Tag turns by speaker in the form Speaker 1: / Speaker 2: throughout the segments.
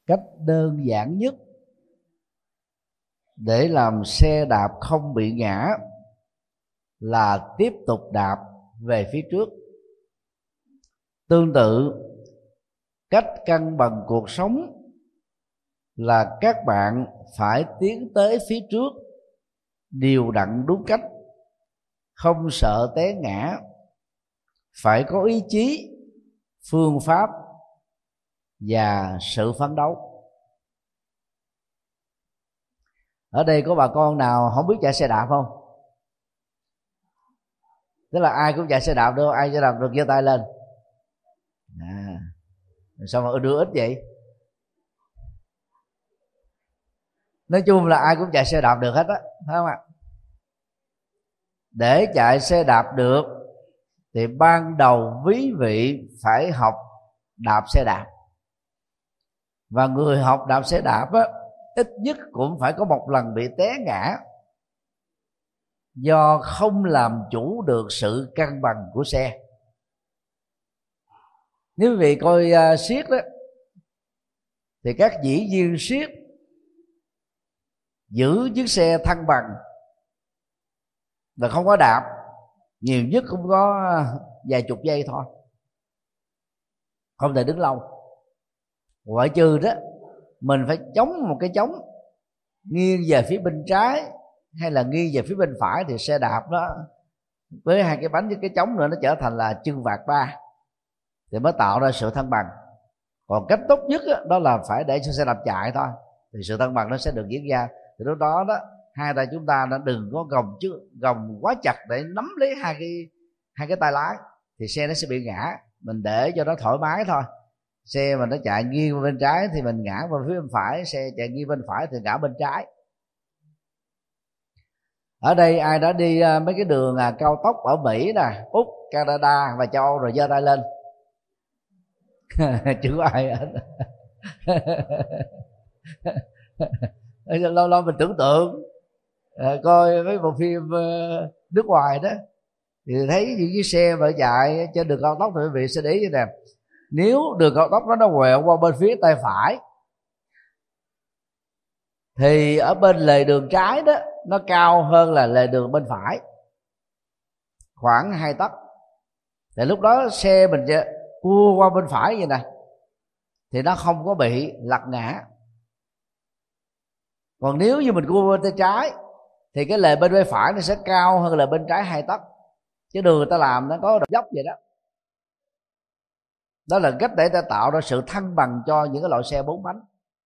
Speaker 1: cách đơn giản nhất để làm xe đạp không bị ngã là tiếp tục đạp về phía trước. Tương tự, cách cân bằng cuộc sống là các bạn phải tiến tới phía trước đều đặn đúng cách, không sợ té ngã, phải có ý chí, phương pháp và sự phấn đấu. Ở đây có bà con nào không biết chạy xe đạp không? Tức là ai cũng chạy xe đạp được, ai chạy đạp được giơ tay lên. Sao mà đưa ít vậy? Nói chung là ai cũng chạy xe đạp được hết á, phải không ạ? Để chạy xe đạp được thì ban đầu quý vị phải học đạp xe đạp. Và người học đạp xe đạp á, ít nhất cũng phải có một lần bị té ngã do không làm chủ được sự cân bằng của xe. Nếu quý vị coi siết đó, thì các diễn viên siết giữ chiếc xe thăng bằng và không có đạp, nhiều nhất cũng có vài chục giây thôi, không thể đứng lâu. Ngoại trừ đó mình phải chống một cái chống nghiêng về phía bên trái hay là nghiêng về phía bên phải, thì xe đạp đó với hai cái bánh với cái chống nữa nó trở thành là chân vạc ba, thì mới tạo ra sự thăng bằng. Còn cách tốt nhất đó là phải để cho xe đạp chạy thôi, thì sự thăng bằng nó sẽ được diễn ra. Thì lúc đó đó hai tay chúng ta đã đừng có gồng quá chặt để nắm lấy hai cái tay lái, thì xe nó sẽ bị ngã. Mình để cho nó thoải mái thôi. Xe mà nó chạy nghiêng bên trái thì mình ngã vào phía bên phải, xe chạy nghiêng bên phải thì ngã bên trái. Ở đây ai đã đi mấy cái đường cao tốc ở Mỹ nè, Úc, Canada và châu Âu rồi giơ tay lên. Chưa ai hết. Lâu lâu mình tưởng tượng coi mấy bộ phim nước ngoài đó, thì thấy những cái xe mà chạy trên đường cao tốc thì quý vị sẽ để ý nè, nếu đường cao tốc đó nó quẹo qua bên phía tay phải thì ở bên lề đường trái đó nó cao hơn là lề đường bên phải khoảng 2 tấc. Thì lúc đó xe mình cua qua bên phải vậy nè thì nó không có bị lật ngã. Còn nếu như mình cua bên tay trái thì cái lề bên phải nó sẽ cao hơn là bên trái 2 tấc. Chứ đường người ta làm nó có độ dốc vậy đó. Đó là cách để ta tạo ra sự thăng bằng cho những cái loại xe 4 bánh.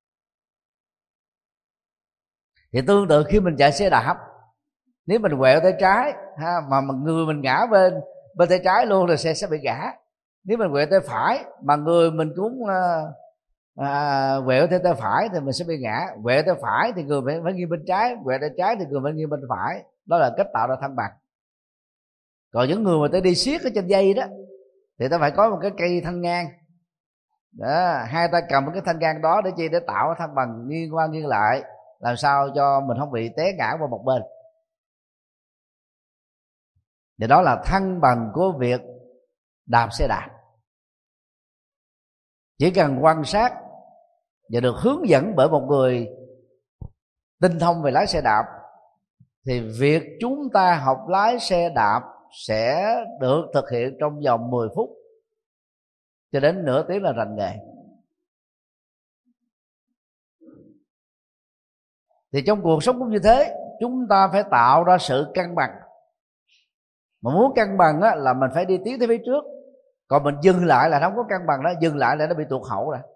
Speaker 1: Thì tương tự khi mình chạy xe đạp, nếu mình quẹo tay trái mà người mình ngã bên tay trái luôn là xe sẽ bị ngã. Nếu mình quẹo tay phải mà người mình cũng quẹo theo tay phải thì mình sẽ bị ngã. Quẹo tay phải thì người phải nghiêng bên trái, quẹo tay trái thì người phải nghiêng bên phải. Đó là cách tạo ra thăng bằng. Còn những người mà ta đi siết ở trên dây đó thì ta phải có một cái cây thanh ngang đó, hai ta cầm cái thanh ngang đó để chi? Để tạo thăng bằng nghiêng qua nghiêng lại, làm sao cho mình không bị té ngã qua một bên. Thì đó là thăng bằng của việc đạp xe đạp. Chỉ cần quan sát và được hướng dẫn bởi một người tinh thông về lái xe đạp thì việc chúng ta học lái xe đạp sẽ được thực hiện trong vòng 10 phút cho đến nửa tiếng là rành nghề. Thì trong cuộc sống cũng như thế, chúng ta phải tạo ra sự cân bằng. Mà muốn cân bằng á, là mình phải đi tiến tới phía trước. Còn mình dừng lại là không có cân bằng đó, dừng lại là nó bị tụt hậu rồi.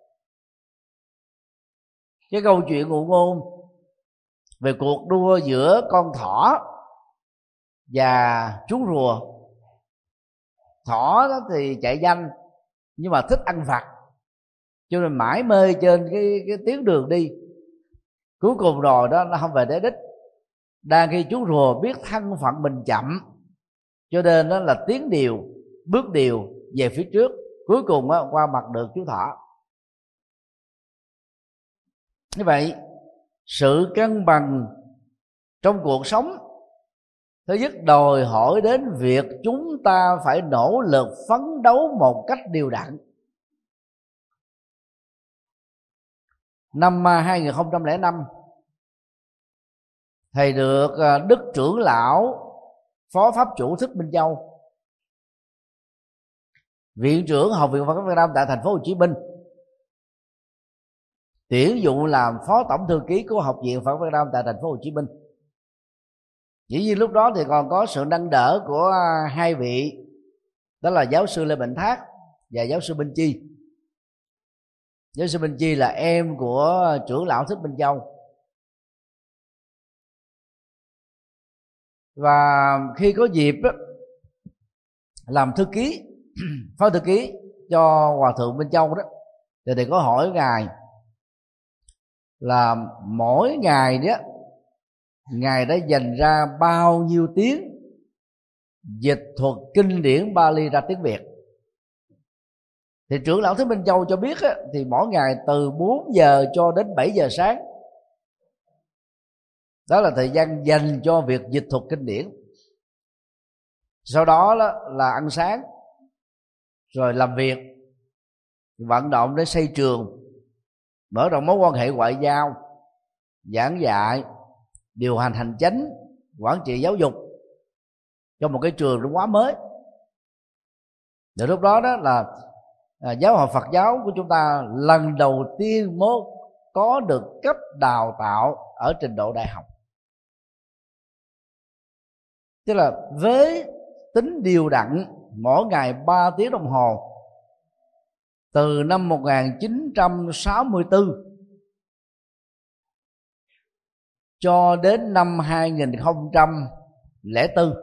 Speaker 1: Cái câu chuyện ngụ ngôn về cuộc đua giữa con thỏ và chú rùa. Thỏ đó thì chạy nhanh nhưng mà thích ăn vặt, cho nên mãi mê trên cái tuyến đường đi. Cuối cùng rồi đó nó không về đến đích. Đang khi chú rùa biết thân phận mình chậm, cho nên đó là tiến điều, bước điều về phía trước, cuối cùng đó, qua mặt được chú thỏ. Như vậy sự cân bằng trong cuộc sống thứ nhất đòi hỏi đến việc chúng ta phải nỗ lực phấn đấu một cách đều đặn. Năm 2005, thầy được Đức Trưởng Lão Phó Pháp Chủ Thích Minh Châu, Viện trưởng Học viện Phật giáo Việt Nam tại thành phố Hồ Chí Minh, tuyển dụng làm Phó Tổng Thư ký của Học viện Phật giáo Việt Nam tại thành phố Hồ Chí Minh. Dĩ nhiên lúc đó thì còn có sự nâng đỡ của hai vị, đó là giáo sư Lê Mạnh Thác và giáo sư Minh Chi. Giáo sư Minh Chi là em của trưởng lão Thích Minh Châu. Và khi có dịp đó, làm thư ký phó thư ký cho Hòa thượng Minh Châu đó, thì thầy có hỏi ngài là mỗi ngày đó ngài đã dành ra bao nhiêu tiếng dịch thuật kinh điển Bali ra tiếng Việt. Thì trưởng lão Thích Minh Châu cho biết á, thì mỗi ngày từ 4 giờ cho đến 7 giờ sáng, đó là thời gian dành cho việc dịch thuật kinh điển. Sau đó là ăn sáng, rồi làm việc, vận động để xây trường, mở rộng mối quan hệ ngoại giao, giảng dạy, điều hành hành chánh, quản trị giáo dục cho một cái trường nó quá mới. Từ lúc đó đó là giáo hội Phật giáo của chúng ta lần đầu tiên mới có được cấp đào tạo ở trình độ đại học. Tức là với tính điều đặn mỗi ngày 3 tiếng đồng hồ từ năm 1964 cho đến năm 2004,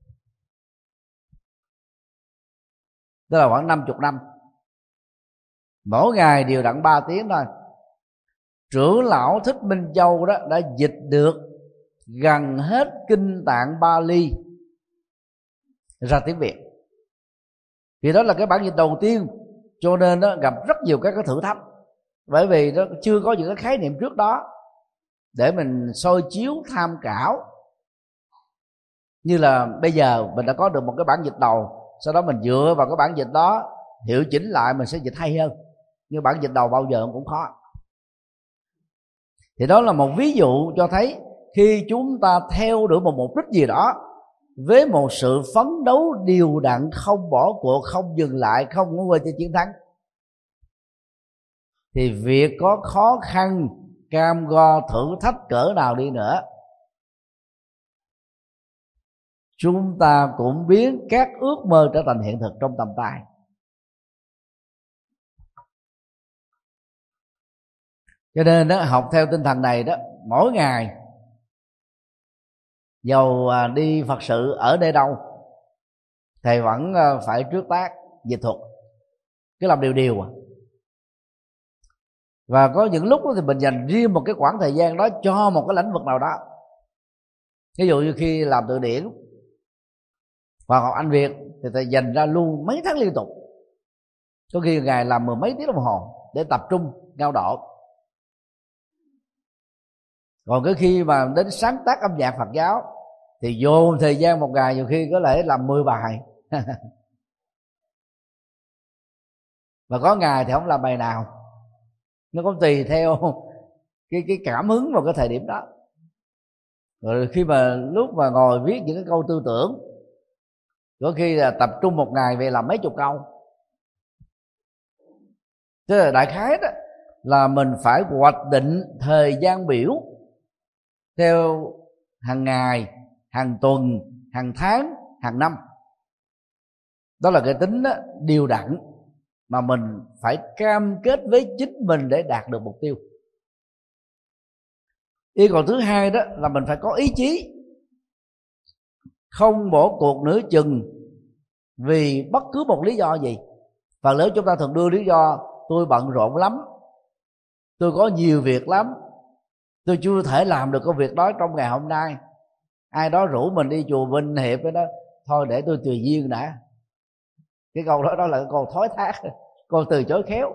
Speaker 1: tức là khoảng 50 năm, mỗi ngày đều đặn 3 tiếng thôi. Trưởng lão Thích Minh Châu đó đã dịch được gần hết kinh tạng Bali ra tiếng Việt. Vì đó là cái bản dịch đầu tiên, cho nên nó gặp rất nhiều các cái thử thách, bởi vì nó chưa có những cái khái niệm trước đó để mình soi chiếu tham khảo. Như là bây giờ mình đã có được một cái bản dịch đầu, sau đó mình dựa vào cái bản dịch đó hiệu chỉnh lại, mình sẽ dịch hay hơn. Nhưng bản dịch đầu bao giờ cũng khó. Thì đó là một ví dụ cho thấy khi chúng ta theo đuổi một mục đích gì đó với một sự phấn đấu đều đặn, không bỏ cuộc, không dừng lại, không có quên cho chiến thắng, thì việc có khó khăn, cam go, thử thách cỡ nào đi nữa, chúng ta cũng biến các ước mơ trở thành hiện thực trong tầm tay. Cho nên đó, học theo tinh thần này đó, mỗi ngày dầu đi Phật sự ở nơi đâu, thầy vẫn phải trước tác dịch thuật, cứ làm điều và có những lúc đó thì mình dành riêng một cái khoảng thời gian đó cho một cái lĩnh vực nào đó. Ví dụ như khi làm từ điển và học Anh Việt thì thầy dành ra luôn mấy tháng liên tục, có khi ngày làm 10 mấy tiếng đồng hồ để tập trung cao độ. Còn cái khi mà đến sáng tác âm nhạc Phật giáo thì dồn thời gian một ngày nhiều khi có thể làm 10 bài và có ngày thì không làm bài nào. Nó cũng tùy theo cái cảm hứng vào cái thời điểm đó. Rồi khi mà lúc mà ngồi viết những cái câu tư tưởng, có khi là tập trung một ngày về làm mấy chục câu. Thế là đại khái đó là mình phải hoạch định thời gian biểu theo hàng ngày, hàng tuần, hàng tháng, hàng năm. Đó là cái tính đó, điều đặn mà mình phải cam kết với chính mình để đạt được mục tiêu. Yêu cầu thứ hai đó là mình phải có ý chí, không bỏ cuộc nửa chừng vì bất cứ một lý do gì. Và nếu chúng ta thường đưa lý do tôi bận rộn lắm, tôi có nhiều việc lắm, tôi chưa thể làm được công việc đó trong ngày hôm nay, ai đó rủ mình đi chùa Vinh Hiệp đó, thôi để tôi tùy duyên đã. Cái câu đó là cái câu thói thác, câu từ chối khéo.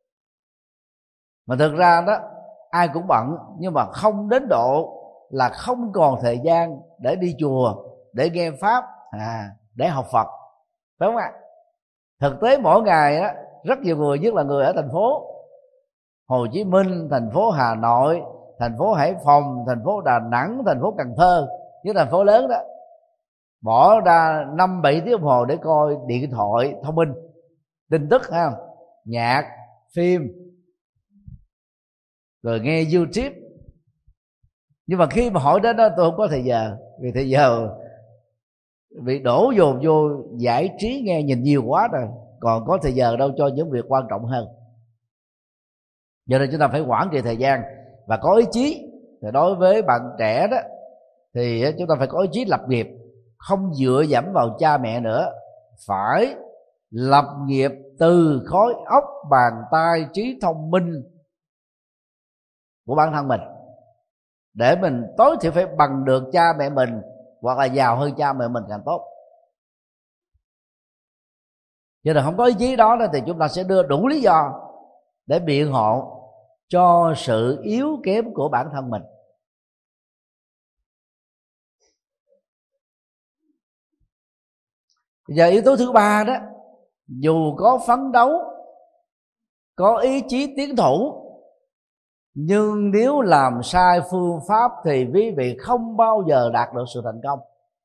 Speaker 1: Mà thực ra đó ai cũng bận, nhưng mà không đến độ là không còn thời gian để đi chùa, để nghe pháp, để học Phật, phải không ạ? Thực tế mỗi ngày đó, rất nhiều người, nhất là người ở thành phố, Hồ Chí Minh, thành phố Hà Nội, thành phố Hải Phòng, thành phố Đà Nẵng, thành phố Cần Thơ, những thành phố lớn đó, bỏ ra 5-7 tiếng đồng hồ để coi điện thoại thông minh, tin tức ha, nhạc, phim, rồi nghe YouTube. Nhưng mà khi mà hỏi đến đó, tôi không có thời giờ, vì thời giờ bị đổ dồn vô giải trí nghe nhìn nhiều quá rồi, còn có thời giờ đâu cho những việc quan trọng hơn. Cho nên chúng ta phải quản trị thời gian và có ý chí. Thì đối với bạn trẻ đó thì chúng ta phải có ý chí lập nghiệp, không dựa dẫm vào cha mẹ nữa, phải lập nghiệp từ khối óc, bàn tay, trí thông minh của bản thân mình, để mình tối thiểu phải bằng được cha mẹ mình, hoặc là giàu hơn cha mẹ mình càng tốt. Cho nên không có ý chí đó thì chúng ta sẽ đưa đủ lý do để biện hộ cho sự yếu kém của bản thân mình. Giờ yếu tố thứ ba đó, dù có phấn đấu, có ý chí tiến thủ, nhưng nếu làm sai phương pháp thì quý vị không bao giờ đạt được sự thành công.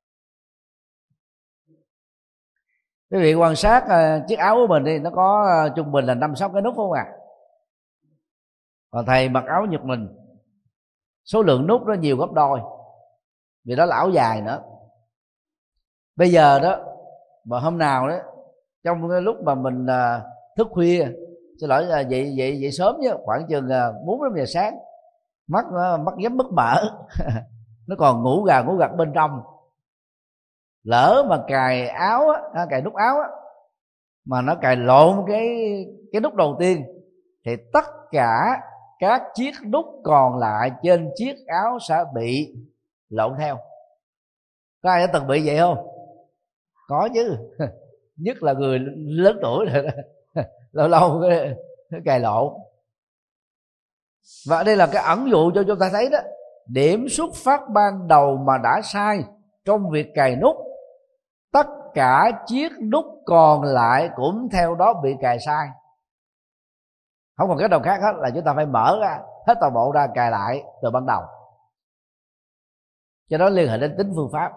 Speaker 1: Quý vị quan sát chiếc áo của mình đi, nó có trung bình là 5-6 cái nút không à? Còn thầy mặc áo Nhật mình, số lượng nút nó nhiều gấp đôi, vì đó là áo dài nữa. Bây giờ đó, mà hôm nào đó trong cái lúc mà mình thức khuya, xin lỗi là dậy sớm chứ, khoảng chừng 4-5 giờ sáng, mắt nhắm mất mở nó còn ngủ gật bên trong, lỡ mà cài áo á, cài nút áo á, mà nó cài lộn cái nút đầu tiên, thì tất cả các chiếc nút còn lại trên chiếc áo sẽ bị lộn theo. Có ai đã từng bị vậy không? Có chứ nhất là người lớn tuổi rồi đó. Lâu lâu cái cài lộn. Và đây là cái ẩn dụ cho chúng ta thấy đó, điểm xuất phát ban đầu mà đã sai trong việc cài nút, tất cả chiếc nút còn lại cũng theo đó bị cài sai. Không còn cái đầu khác hết, là chúng ta phải mở ra hết toàn bộ ra, cài lại từ ban đầu. Cho đó liên hệ đến tính phương pháp.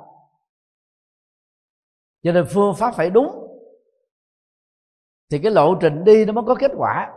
Speaker 1: Cho nên phương pháp phải đúng thì cái lộ trình đi nó mới có kết quả.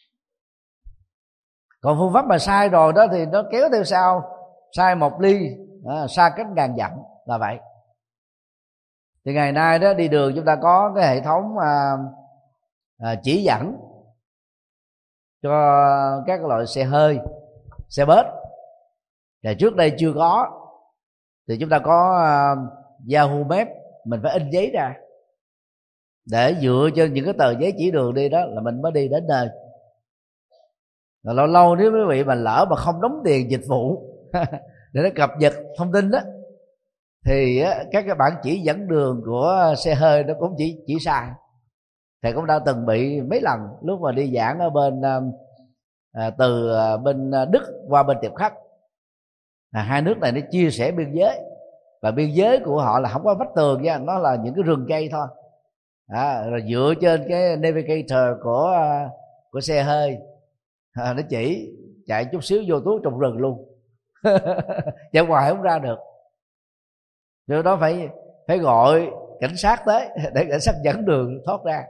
Speaker 1: Còn phương pháp mà sai rồi đó thì nó kéo theo sau, sai 1 ly xa cách ngàn dặm, là vậy. Thì ngày nay đó, đi đường chúng ta có cái hệ thống chỉ dẫn cho các loại xe hơi, xe bus. Và trước đây chưa có, thì chúng ta có Yahoo Maps, mình phải in giấy ra để dựa trên những cái tờ giấy chỉ đường đi đó là mình mới đi đến nơi. Rồi lâu lâu nếu quý vị mà lỡ mà không đóng tiền dịch vụ để nó cập nhật thông tin đó, thì các cái bản chỉ dẫn đường của xe hơi nó cũng chỉ sai. Thầy cũng đã từng bị mấy lần lúc mà đi giảng ở bên từ bên Đức qua bên Tiệp Khắc. Hai nước này nó chia sẻ biên giới, và biên giới của họ là không có vách tường nha, nó là những cái rừng cây thôi. Rồi dựa trên cái navigator của xe hơi, nó chỉ chạy chút xíu vô túi trồng rừng luôn chạy ngoài không ra được. Cho đó phải gọi cảnh sát tới để cảnh sát dẫn đường thoát ra.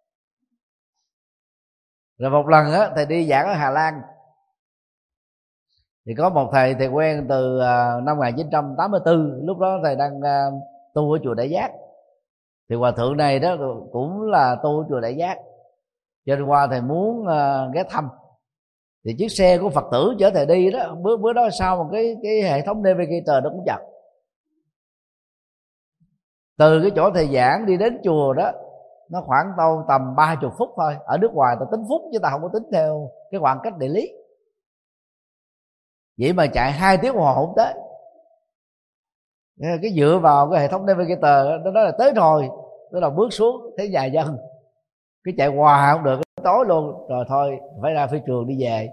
Speaker 1: Rồi một lần á, thầy đi giảng ở Hà Lan, thì có một thầy quen từ năm 1984, lúc đó thầy đang tu ở chùa Đại Giác. Thì hòa thượng này đó cũng là tu ở chùa Đại Giác, cho nên qua thầy muốn ghé thăm. Thì chiếc xe của Phật tử chở thầy đi đó, bữa đó sau một cái hệ thống navigator nó cũng chật. Từ cái chỗ thầy giảng đi đến chùa đó, nó khoảng tầm 30 phút thôi. Ở nước ngoài ta tính phút chứ ta không có tính theo cái khoảng cách địa lý. Vậy mà chạy 2 tiếng đồng hồ không tới. Cái dựa vào cái hệ thống navigator nó nói là tới rồi, nó là bước xuống thấy nhà dân, cái chạy hoài không được, tối luôn rồi thôi phải ra phi trường đi về.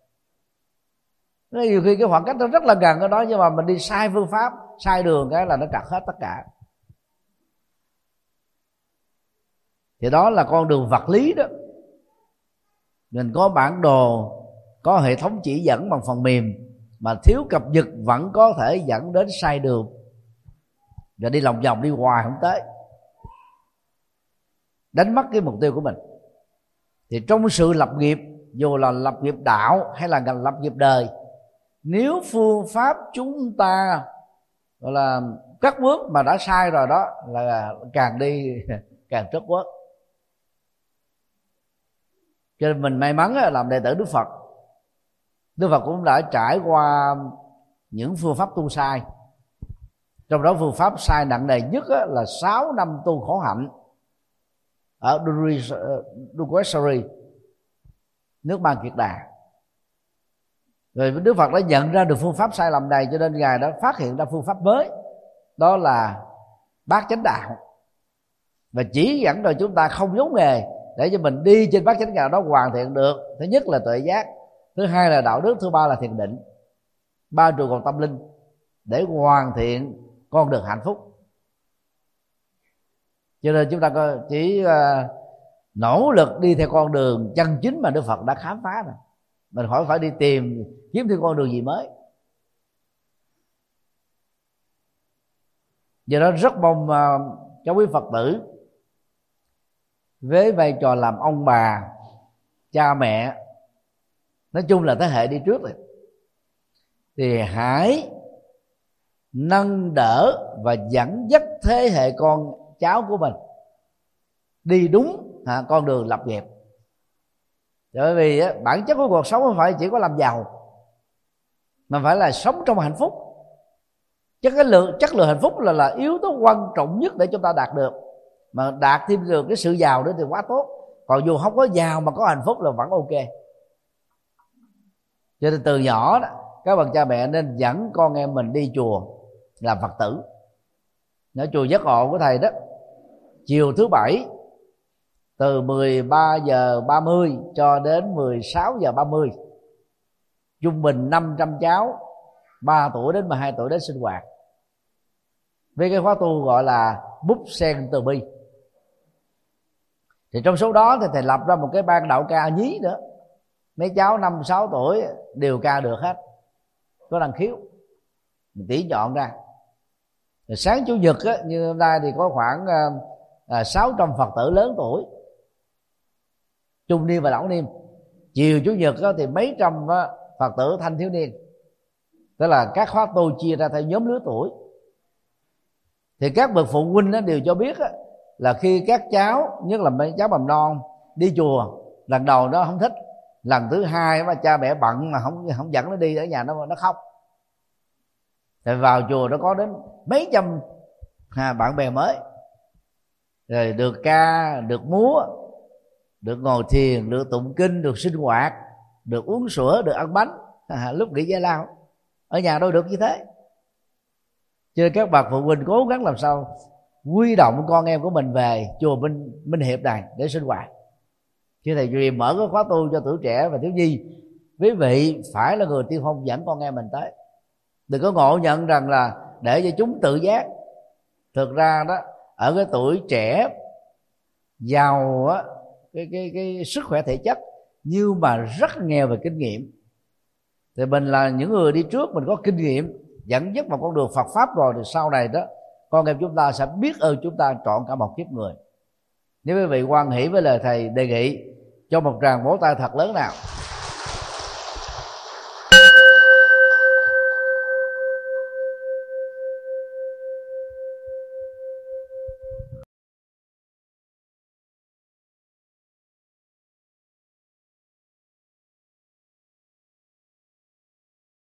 Speaker 1: Nhiều khi cái khoảng cách nó rất là gần ở đó, nhưng mà mình đi sai phương pháp, sai đường cái là nó trật hết tất cả. Thì đó là con đường vật lý đó. Mình có bản đồ có hệ thống chỉ dẫn bằng phần mềm mà thiếu cập nhật vẫn có thể dẫn đến sai đường, và đi lòng vòng đi hoài không tới, đánh mất cái mục tiêu của mình. Thì trong sự lập nghiệp, dù là lập nghiệp đạo hay là lập nghiệp đời, nếu phương pháp chúng ta gọi là cắt bước mà đã sai rồi đó, là càng đi càng trớt quất. Cho nên mình may mắn làm đệ tử Đức Phật. Đức Phật cũng đã trải qua những phương pháp tu sai, trong đó phương pháp sai nặng nề nhất là 6 năm tu khổ hạnh ở Dukwesari, nước Ban Kiệt Đà. Rồi Đức Phật đã nhận ra được phương pháp sai lầm này, cho nên Ngài đã phát hiện ra phương pháp mới, đó là bát chánh đạo, và chỉ dẫn cho chúng ta không giống nghề để cho mình đi trên bát chánh đạo đó hoàn thiện được. Thứ nhất là tuệ giác, thứ hai là đạo đức, thứ ba là thiền định, 3 trụ cột tâm linh để hoàn thiện con đường hạnh phúc. Cho nên chúng ta chỉ nỗ lực đi theo con đường chân chính mà Đức Phật đã khám phá rồi, mình khỏi phải đi tìm kiếm thêm con đường gì mới. Do đó rất mong các quý Phật tử với vai trò làm ông bà, cha mẹ, nói chung là thế hệ đi trước rồi, thì hãy nâng đỡ và dẫn dắt thế hệ con cháu của mình đi đúng con đường lập nghiệp. Bởi vì bản chất của cuộc sống không phải chỉ có làm giàu, mà phải là sống trong hạnh phúc. Chất lượng hạnh phúc là yếu tố quan trọng nhất để chúng ta đạt được. Mà đạt thêm được cái sự giàu đó thì quá tốt. Còn dù không có giàu mà có hạnh phúc là vẫn ok. Cho nên từ nhỏ đó, các bậc cha mẹ nên dẫn con em mình đi chùa làm Phật tử. Ở chùa Giác Ngộ của thầy đó, chiều thứ Bảy từ 13h30 cho đến 16h30, trung bình 500 cháu 3 tuổi đến 12 tuổi đến sinh hoạt với cái khóa tu gọi là búp sen từ bi. Thì trong số đó thì thầy lập ra một cái ban đạo ca nhí nữa, mấy cháu 5-6 tuổi đều ca được hết, có năng khiếu, mình tỉ chọn ra. Rồi sáng chủ nhật á, như hôm nay thì có khoảng 600 Phật tử lớn tuổi, trung niên và lão niên. Chiều chủ nhật á, thì mấy trăm Phật tử thanh thiếu niên. Tức là các khóa tu chia ra theo nhóm lứa tuổi. Thì các bậc phụ huynh đó đều cho biết á, là khi các cháu, nhất là mấy cháu mầm non đi chùa, lần đầu nó không thích, lần thứ hai mà cha mẹ bận mà không dẫn nó đi, ở nhà nó khóc. Thì vào chùa nó có đến mấy trăm bạn bè mới, rồi được ca, được múa, được ngồi thiền, được tụng kinh, được sinh hoạt, được uống sữa, được ăn bánh lúc nghỉ giải lao. Ở nhà đâu được như thế. Cho nên các bậc phụ huynh cố gắng làm sao huy động con em của mình về chùa Minh Hiệp này để sinh hoạt. Chứ thầy Duy mở cái khóa tu cho tuổi trẻ và thiếu nhi, quý vị phải là người tiên phong dẫn con em mình tới. Đừng có ngộ nhận rằng là để cho chúng tự giác. Thực ra đó, ở cái tuổi trẻ giàu á, cái sức khỏe thể chất nhưng mà rất nghèo về kinh nghiệm, thì mình là những người đi trước, mình có kinh nghiệm dẫn dắt vào con đường Phật pháp rồi, thì sau này đó con em chúng ta sẽ biết ơn chúng ta trọn cả một kiếp người. Nếu quý vị hoan hỷ với lời thầy đề nghị, cho một tràng vỗ tay thật lớn nào.